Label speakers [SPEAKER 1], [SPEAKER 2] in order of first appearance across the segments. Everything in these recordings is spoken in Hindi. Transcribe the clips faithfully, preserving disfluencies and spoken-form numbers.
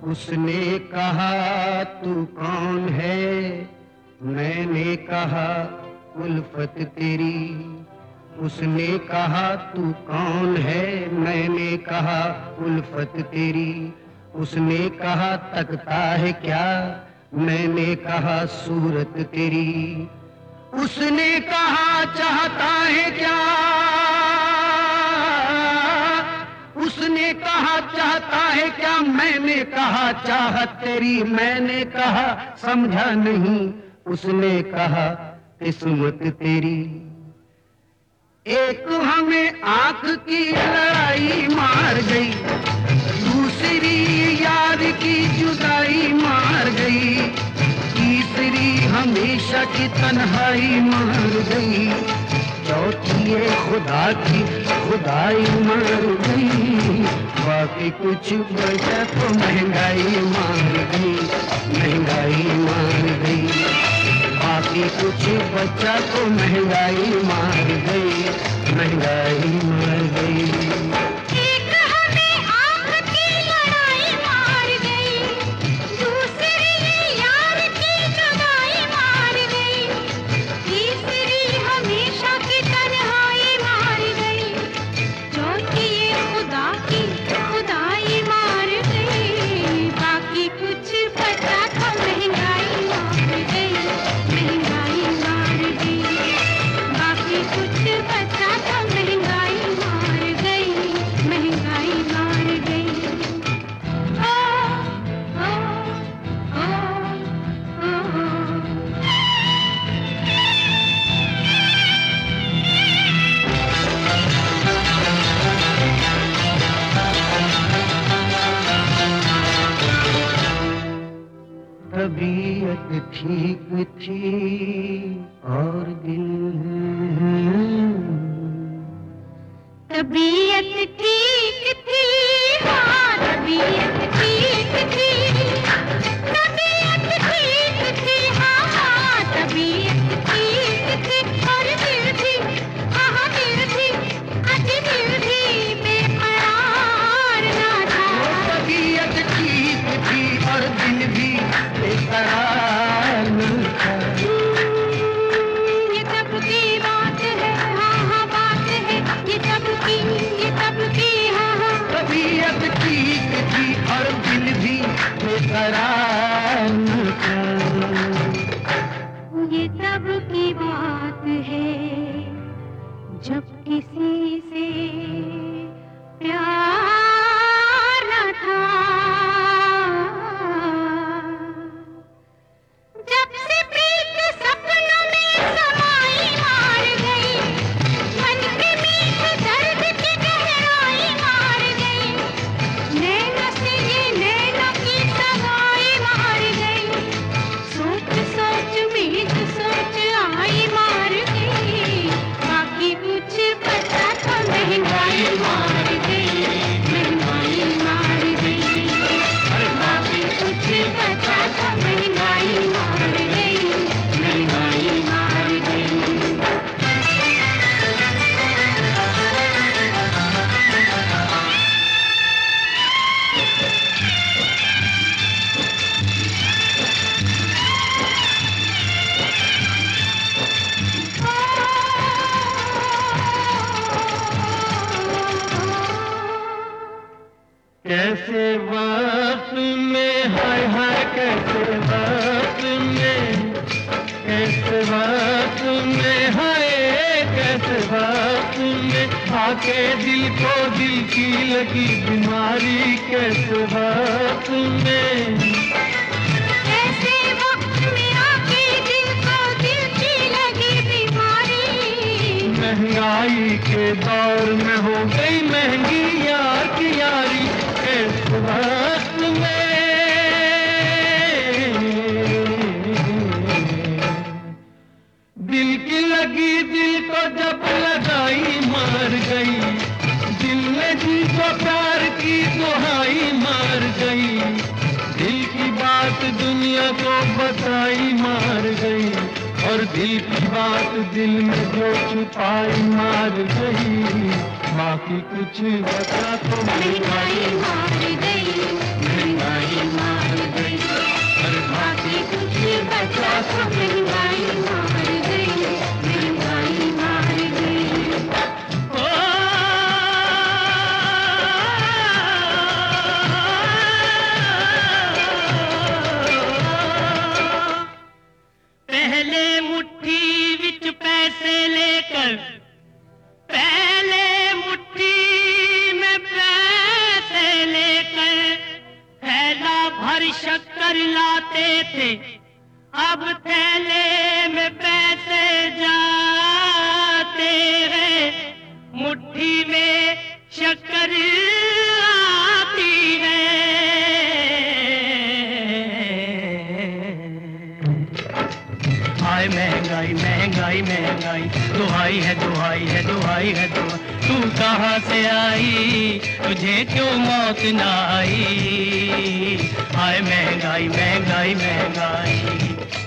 [SPEAKER 1] उसने कहा तू कौन है, मैंने कहा उल्फत तेरी। उसने कहा तू कौन है, मैंने कहा उल्फत तेरी। उसने कहा तकता है क्या, मैंने कहा सूरत तेरी। उसने कहा चाहता है क्या, उसने कहा चाहता है क्या, मैंने कहा चाहत तेरी। मैंने कहा समझा नहीं, उसने कहा किस्मत तेरी। एक हमें आंख की लड़ाई मार गई, दूसरी यार की जुदाई मार गई, तीसरी हमेशा की तन्हाई मार गई, चौथी ये खुदा की खुदाई मार गई। बाकी कुछ बचा तो महंगाई मार गई, महंगाई मार गई। बाकी कुछ बचा तो महंगाई मार गई, महंगाई मार गई।
[SPEAKER 2] एक हमें आंख की लड़ाई मार गई, दूसरी यार की जुदाई मार गई, तीसरी हमेशा की तन्हाई मार गई, चौथी ये खुदा की खुदाई मार गई। बाकी कुछ बचा तो महंगाई मार गई, महंगाई मार गई। बाकी कुछ बचा तो महंगाई मार गई, महंगाई मार गई। ओ ओ ओ ओ
[SPEAKER 1] तबीयत ठीक थी और दिल,
[SPEAKER 2] तबीयत ठीक थी, हाँ तबीयत ठीक थी, तबीयत ठीक थी, हाँ हाँ तबीयत ठीक थी। और दिल भी, हाँ हाँ दिल भी, आज दिल भी बेकरार ना था।
[SPEAKER 1] तबीयत ठीक थी और दिल भी बेकरार न था।
[SPEAKER 2] ये तब की बात है, हाँ हाँ बात है, ये तब की, ये तब की, हाँ हाँ।
[SPEAKER 1] तबीयत ठीक थी और दिल भी बेकरार न था।
[SPEAKER 2] ये तब की बात है जब किसी से प्यार न था। जब से प्रीत सपनों में समाई मार गई, मन के मीठ दर्द की गहराई मार गई, नैनों से ये नैनों की सगाई मार गई, सोच सोच में तो सोच आई मार गई। बाकी कुछ बचा तो महंगाई मार गई, महंगाई मार गई। बाकी कुछ बचा तो महंगाई मार गई, महंगाई मार गई।
[SPEAKER 1] कैसे वक्त में, हाय हाय कैसे वक्त में, कैसे वक्त में, हाय कैसे वक्त में आके दिल को दिल की लगी बीमारी। कैसे वक्त में,
[SPEAKER 2] ऐसे वक्त में आके दिल को दिल की लगी बीमारी।
[SPEAKER 1] महंगाई के दौर में हो गई महंगी यार की यारी। इस वक्त में दिल की लगी दिल को जब लगाई मार गई, दिल ने जी को प्यार की दुहाई मार गई, दिल की बात दुनिया को बताई मार गई, और दिल की बात दिल में जो छुपाई मार गई। बाकी कुछ बचा तो
[SPEAKER 2] महंगाई मार गई। महंगाई मार गई। और बाकी कुछ बचा तो महंगाई मार गई, महंगाई मार गई।
[SPEAKER 1] ओ, पहले मुट्ठी विच पैसे लेकर, पहले मुट्ठी में पैसे लेकर थैला भर शक्कर लाते थे, अब थैले में पैसे जाते हैं, मुट्ठी में शक्कर आती है। हाय महंगाई महंगाई महंगाई, दुहाई है दुहाई है दुहाई है दुहाई, तू कहाँ से आई, तुझे क्यों मौत ना आई। हाय महंगाई महंगाई महंगाई।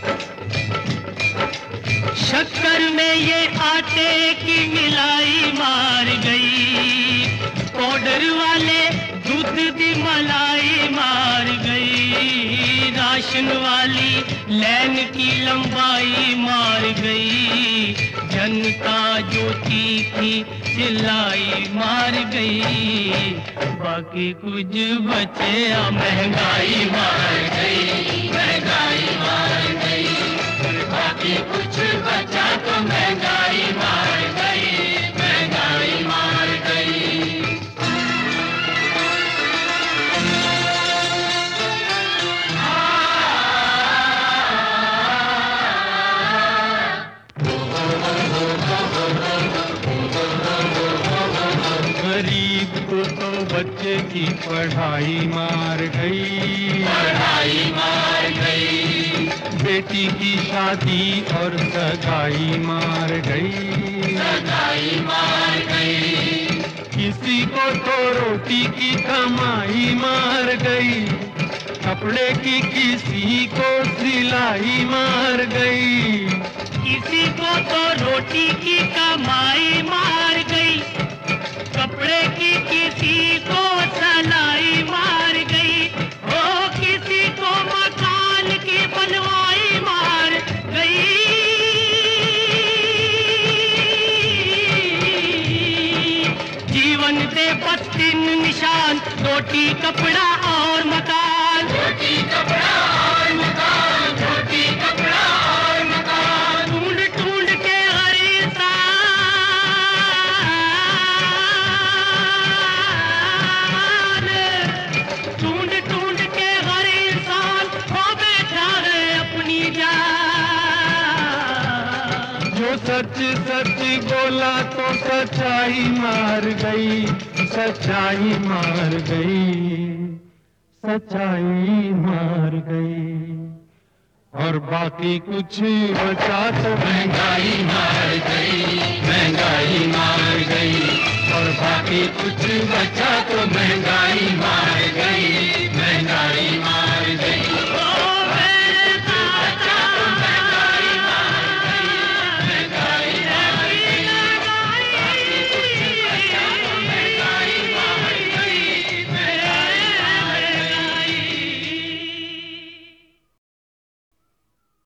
[SPEAKER 1] शक्कर में ये आटे की मिलाई मार गई, पाउडर वाले दूध की मलाई मार गई, राशन वाली लाइन की लंबाई मार गई, जनता जो चीखी चिल्लाई मार गई, बाकी कुछ बचे आ महंगाई मार गई, महंगाई मार गई। बाकी कुछ बचा तो महंगाई मार गई, महंगाई मार गई। गरीब को तो बच्चे की पढ़ाई मार गई, पढ़ाई मार गई। बेटी की शादी और सगाई मार गई, सगाई मार गई। किसी को तो रोटी की कमाई मार गई, कपड़े की किसी को सिलाई मार गई, किसी को तो रोटी की कमाई मार गई, कपड़े की किसी को सिलाई मार गई, ओ किसी को मकान की बनवाई मार गई। जीवन दे बस तीन निशान, रोटी कपड़ा और मकान, रोटी कपड़ा और मकान, रोटी कपड़ा और मकान। ढूंढ ढूंढ के हर इंसान, ढूंढ ढूंढ के हर इंसान हो बैठा है अपनी जान। जो सच सच बोला तो सच्चाई मार गई, सच्चाई मार गई, सच्चाई मार गई। और बाकी कुछ बचा तो महंगाई मार गई, महंगाई मार गई। और बाकी कुछ बचा तो महंगाई मार